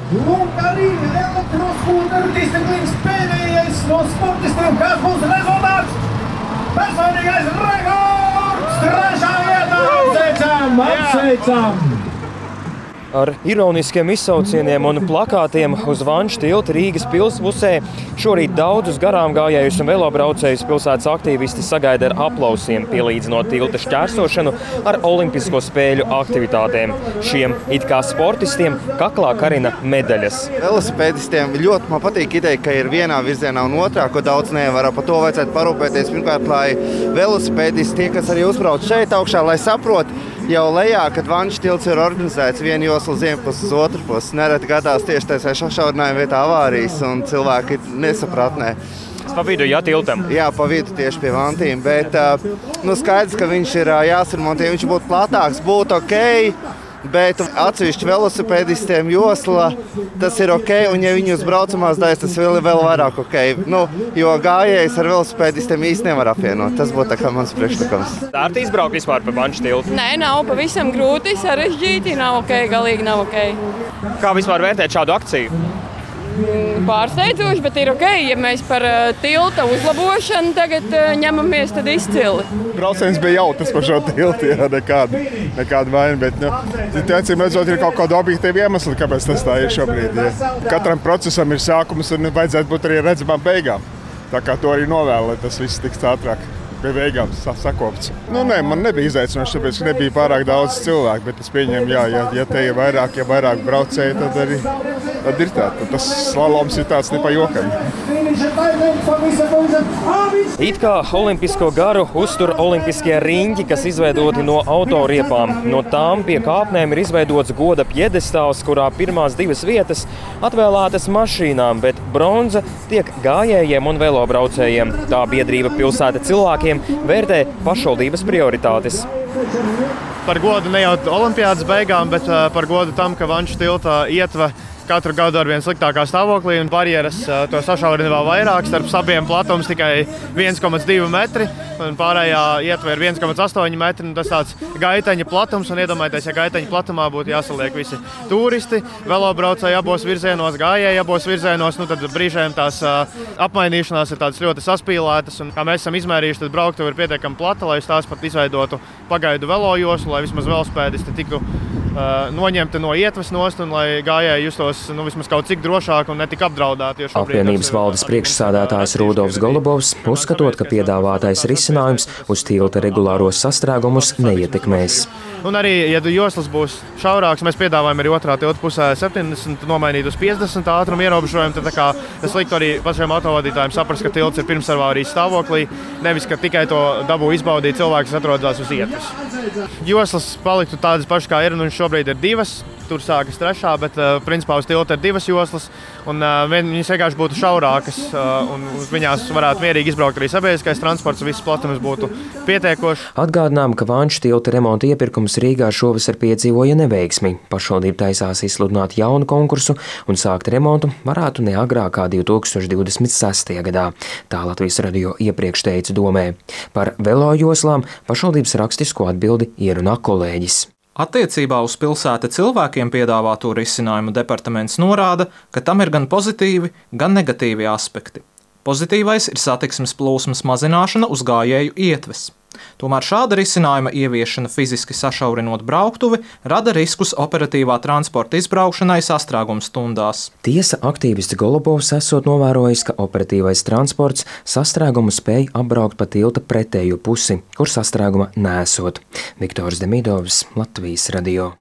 Lūk arī elektroskūteru disciplīnas pēdējais no sportistiem, kas būs rezultāts. Personīgais rekords, 3. vietā, apsveicam! Ar ironiskiem izsaucieniem un plakātiem uz Vanšu tilta Rīgas pilspusē šorīt daudzus garām gājējus un velobraucējus pilsētas aktīvisti sagaida ar aplausiem, pielīdzinot tilta šķērsošanu ar olimpisko spēļu aktivitātēm. Šiem it kā sportistiem kaklā karina medaļas. Velosipēdistiem ļoti man patīk ideja, ka ir vienā virzienā un otrā, ko daudz nevar. Par to vajadzētu parūpēties. Pirmkārt, lai velosipēdisti, tie, kas arī uzbrauc šeit augšā, lai saprot, jau lejā, kad Vanšu tilts ir organizēts viena josla uz vienu pusi, uz otru pusi. Nereti gadās tieši tajā sašaurinājuma vietā avārijas un cilvēki ir nesapratnē. Pa vidu, jā, tiltam? Jā, pa vidu tieši pie vantīm, bet skaidrs, ka viņš ir jāsarmontē, viņš būtu platāks, būtu ok, bet atsevišķi velosipēdistiem josla tas ir ok, un ja viņi uz braucamās daļas, tas vēl vairāk ok. Jo gājējs ar velosipēdistiem īsti nevar apvienot. Tas būtu tā kā mans priekšlikums. Ērti izbraukt vispār pa Vanšu tiltu? Nē, nav pavisam grūti, sarežģīti, nav ok, galīgi nav ok. Kā vispār vērtēt šādu akciju? Pārsteidzoši, bet ir ok, ja mēs par tilta uzlabošanu tagad ņemamies, tad izcili. Brauciens bija jautrs par šo tiltu, jā, nekāda vaina, bet, acīm redzot, ir kaut kāda objektīva iemesla, kāpēc tas tā ir šobrīd. Jā. Katram procesam ir sākums un vajadzētu būt arī redzamām beigām. Tā kā to arī novēlu, lai tas viss tiks ātrāk pie beigām sakopts. Nē, man nebija izaicinoši, tāpēc, ka nebija pārāk daudz cilvēku, bet es pieņemu, ja te ir vairāk braucēji, tad arī ir tā. Tas slaloms ir tāds ne pa jokam. It kā olimpisko garu uztur olimpiskie riņķi, kas izveidoti no autoriepām. No tām pie kāpnēm ir izveidots goda pjedestāls, kurā pirmās 2 vietas atvēlētas mašīnām, bet bronza tiek gājējiem un velobraucējiem. Tā biedrība Pilsēta cilvēkiem vērtē pašvaldības prioritātes. Par godu ne jau olimpiādas beigām, bet par godu tam, ka Vanšu tilta ietve katru gadu ar vien sliktākā stāvoklī un barjeras to sašaurina vēl vairāk. Starp abiem platums tikai 1,2 metri un pārējā ietve ir 1,8 metri. Tas tāds gaiteņa platums un iedomājieties, ja gaiteņa platumā būtu jāsaliek visi turisti, velobraucēji abos virzienos, gājēji abos virzienos, tad brīžiem tās apmainīšanās ir tādas ļoti saspīlētas. Un, kā mēs esam izmērījuši, tad brauktuve ir pietiekami plata, lai tās pat izveidotu pagaidu velojoslu, lai vismaz velospēdisti tiktu noņemti no ietves nost un lai gājēji justos vismaz kaut cik drošāk un netik apdraudēti. Apvienības valdes priekšsēdētājs Rudolfs Golubovs, uzskatot, ka piedāvātais risinājums uz tilta regulāros sastrēgumus neietekmēs. Un arī, ja joslas būs šaurāks, mēs piedāvājam arī otrā tilta pusē 70, nomainīt uz 50 ātrumu ierobežojumu. Tad tas liktu arī pašiem autovadītājiem saprast, ka tilts ir pirmsavārijas stāvoklī, nevis, ka tikai to dabū izbaudīt cilvēki, kas atrodas uz ietves. Joslas paliktu tādas pašas, kā ir, un šobrīd ir 2. Tur sākas 3, bet principā uz tilta ir 2 joslas, un viņas vienkārši būtu šaurākas, un viņās varētu mierīgi izbraukt arī sabiedriskais transports, un viss platums būtu pietiekošs. Atgādinām, ka Vanšu tilta remonta iepirkums Rīgā šovasar piedzīvoja neveiksmi. Pašvaldība taisās izsludināt jaunu konkursu un sākt remontu varētu ne agrāk kā 2026. gadā. Tā Latvijas radio iepriekš teica Domē. Par velojoslām pašvaldības rakstisko atbildi ierunā kolēģis. Attiecībā uz pilsēta cilvēkiem piedāvāto risinājumu departaments norāda, ka tam ir gan pozitīvi, gan negatīvi aspekti. Pozitīvais ir satiksmes plūsmas mazināšana uz gājēju ietves. Tomēr šāda risinājuma ieviešana fiziski sašaurinot brauktuvi rada riskus operatīvā transporta izbraukšanai sastrēguma stundās. Tiesa aktīvists Golubovs esot novērojis, ka operatīvais transports sastrēgumu spēj apbraukt pa tilta pretējo pusi, kur sastrēguma nesot. Viktors Demidovs, Latvijas radio.